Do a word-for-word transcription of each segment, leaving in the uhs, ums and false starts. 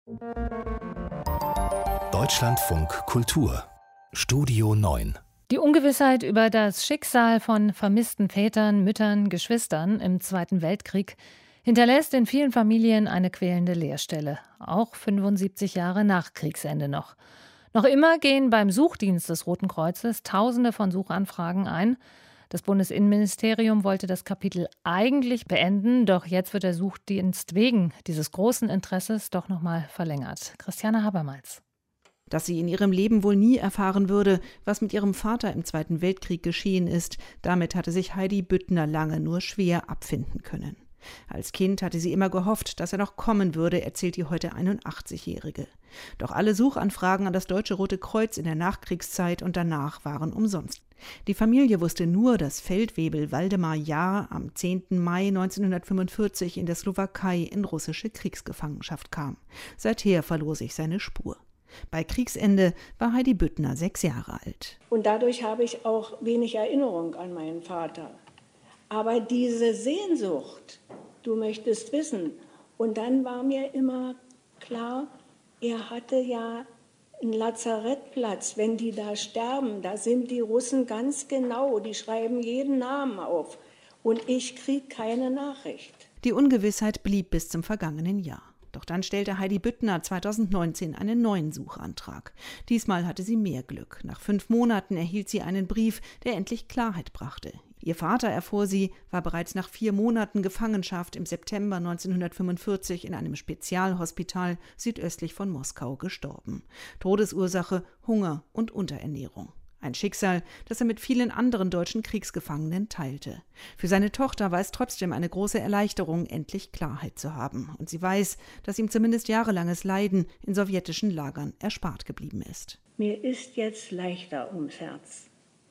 Deutschlandfunk Kultur Studio neun. Die Ungewissheit über das Schicksal von vermissten Vätern, Müttern, Geschwistern im Zweiten Weltkrieg hinterlässt in vielen Familien eine quälende Leerstelle, auch fünfundsiebzig Jahre nach Kriegsende noch. Noch immer gehen beim Suchdienst des Roten Kreuzes Tausende von Suchanfragen ein. Das Bundesinnenministerium wollte das Kapitel eigentlich beenden, doch jetzt wird der Suchdienst wegen dieses großen Interesses doch nochmal verlängert. Christiane Habermals. Dass sie in ihrem Leben wohl nie erfahren würde, was mit ihrem Vater im Zweiten Weltkrieg geschehen ist, damit hatte sich Heidi Büttner lange nur schwer abfinden können. Als Kind hatte sie immer gehofft, dass er noch kommen würde, erzählt die heute einundachtzigjährige. Doch alle Suchanfragen an das Deutsche Rote Kreuz in der Nachkriegszeit und danach waren umsonst. Die Familie wusste nur, dass Feldwebel Waldemar Jahr am zehnten Mai neunzehnhundertfünfundvierzig in der Slowakei in russische Kriegsgefangenschaft kam. Seither verlor sich seine Spur. Bei Kriegsende war Heidi Büttner sechs Jahre alt. Und dadurch habe ich auch wenig Erinnerung an meinen Vater. Aber diese Sehnsucht, du möchtest wissen. Und dann war mir immer klar, er hatte ja einen Lazarettplatz. Wenn die da sterben, da sind die Russen ganz genau. Die schreiben jeden Namen auf. Und ich kriege keine Nachricht. Die Ungewissheit blieb bis zum vergangenen Jahr. Doch dann stellte Heidi Büttner zweitausendneunzehn einen neuen Suchantrag. Diesmal hatte sie mehr Glück. Nach fünf Monaten erhielt sie einen Brief, der endlich Klarheit brachte. Ihr Vater, erfuhr sie, war bereits nach vier Monaten Gefangenschaft im September neunzehnhundertfünfundvierzig in einem Spezialhospital südöstlich von Moskau gestorben. Todesursache Hunger und Unterernährung. Ein Schicksal, das er mit vielen anderen deutschen Kriegsgefangenen teilte. Für seine Tochter war es trotzdem eine große Erleichterung, endlich Klarheit zu haben. Und sie weiß, dass ihm zumindest jahrelanges Leiden in sowjetischen Lagern erspart geblieben ist. Mir ist jetzt leichter ums Herz.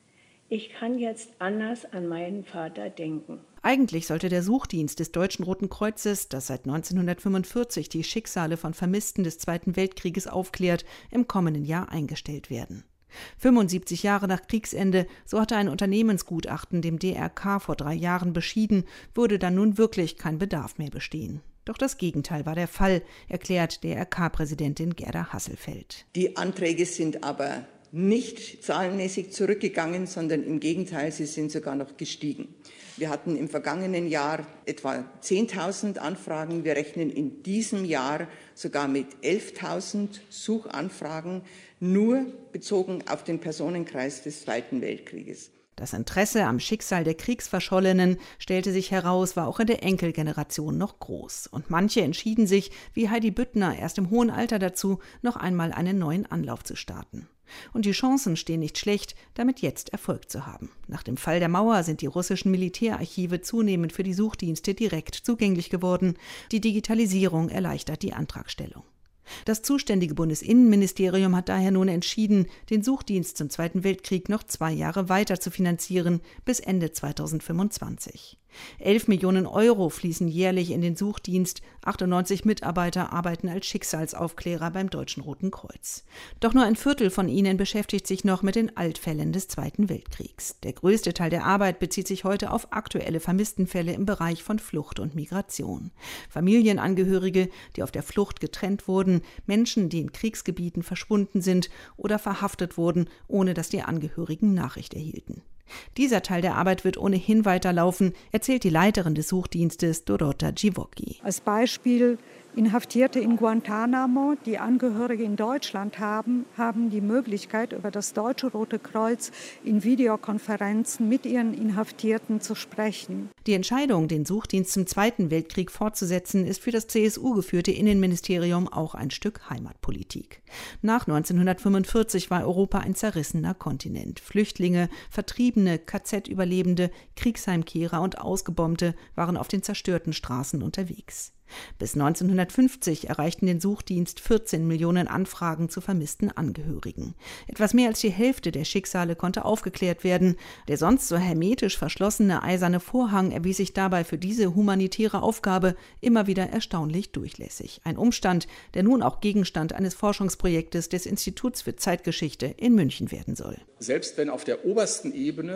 Ich kann jetzt anders an meinen Vater denken. Eigentlich sollte der Suchdienst des Deutschen Roten Kreuzes, das seit neunzehnhundertfünfundvierzig die Schicksale von Vermissten des Zweiten Weltkrieges aufklärt, im kommenden Jahr eingestellt werden. fünfundsiebzig Jahre nach Kriegsende, so hatte ein Unternehmensgutachten dem D R K vor drei Jahren beschieden, würde dann nun wirklich kein Bedarf mehr bestehen. Doch das Gegenteil war der Fall, erklärt D R K-Präsidentin Gerda Hasselfeld. Die Anträge sind aber nicht zahlenmäßig zurückgegangen, sondern im Gegenteil, sie sind sogar noch gestiegen. Wir hatten im vergangenen Jahr etwa zehntausend Anfragen. Wir rechnen in diesem Jahr sogar mit elftausend Suchanfragen, nur bezogen auf den Personenkreis des Zweiten Weltkrieges. Das Interesse am Schicksal der Kriegsverschollenen, stellte sich heraus, war auch in der Enkelgeneration noch groß. Und manche entschieden sich, wie Heidi Büttner, erst im hohen Alter dazu, noch einmal einen neuen Anlauf zu starten. Und die Chancen stehen nicht schlecht, damit jetzt Erfolg zu haben. Nach dem Fall der Mauer sind die russischen Militärarchive zunehmend für die Suchdienste direkt zugänglich geworden. Die Digitalisierung erleichtert die Antragstellung. Das zuständige Bundesinnenministerium hat daher nun entschieden, den Suchdienst zum Zweiten Weltkrieg noch zwei Jahre weiter zu finanzieren, bis Ende zweitausendfünfundzwanzig. Elf Millionen Euro fließen jährlich in den Suchdienst, achtundneunzig Mitarbeiter arbeiten als Schicksalsaufklärer beim Deutschen Roten Kreuz. Doch nur ein Viertel von ihnen beschäftigt sich noch mit den Altfällen des Zweiten Weltkriegs. Der größte Teil der Arbeit bezieht sich heute auf aktuelle Vermisstenfälle im Bereich von Flucht und Migration. Familienangehörige, die auf der Flucht getrennt wurden, Menschen, die in Kriegsgebieten verschwunden sind oder verhaftet wurden, ohne dass die Angehörigen Nachricht erhielten. Dieser Teil der Arbeit wird ohnehin weiterlaufen, erzählt die Leiterin des Suchdienstes Dorota Dziwocki. Als Beispiel Inhaftierte in Guantanamo, die Angehörige in Deutschland haben, haben die Möglichkeit, über das Deutsche Rote Kreuz in Videokonferenzen mit ihren Inhaftierten zu sprechen. Die Entscheidung, den Suchdienst zum Zweiten Weltkrieg fortzusetzen, ist für das C S U-geführte Innenministerium auch ein Stück Heimatpolitik. Nach neunzehnhundertfünfundvierzig war Europa ein zerrissener Kontinent. Flüchtlinge, Vertriebene, K Z-Überlebende, Kriegsheimkehrer und Ausgebombte waren auf den zerstörten Straßen unterwegs. Bis neunzehnhundertfünfzig erreichten den Suchdienst vierzehn Millionen Anfragen zu vermissten Angehörigen. Etwas mehr als die Hälfte der Schicksale konnte aufgeklärt werden. Der sonst so hermetisch verschlossene eiserne Vorhang erwies sich dabei für diese humanitäre Aufgabe immer wieder erstaunlich durchlässig. Ein Umstand, der nun auch Gegenstand eines Forschungsprojektes des Instituts für Zeitgeschichte in München werden soll. Selbst wenn auf der obersten Ebene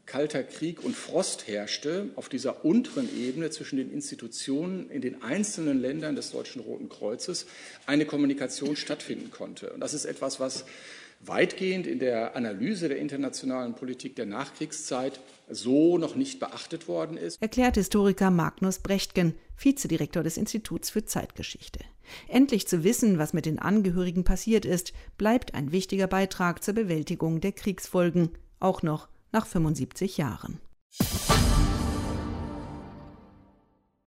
Kalter Krieg und Frost herrschte, auf dieser unteren Ebene zwischen den Institutionen in den einzelnen Ländern des Deutschen Roten Kreuzes eine Kommunikation stattfinden konnte. Und das ist etwas, was weitgehend in der Analyse der internationalen Politik der Nachkriegszeit so noch nicht beachtet worden ist. Erklärt Historiker Magnus Brechtgen, Vizedirektor des Instituts für Zeitgeschichte. Endlich zu wissen, was mit den Angehörigen passiert ist, bleibt ein wichtiger Beitrag zur Bewältigung der Kriegsfolgen, auch noch nach fünfundsiebzig Jahren.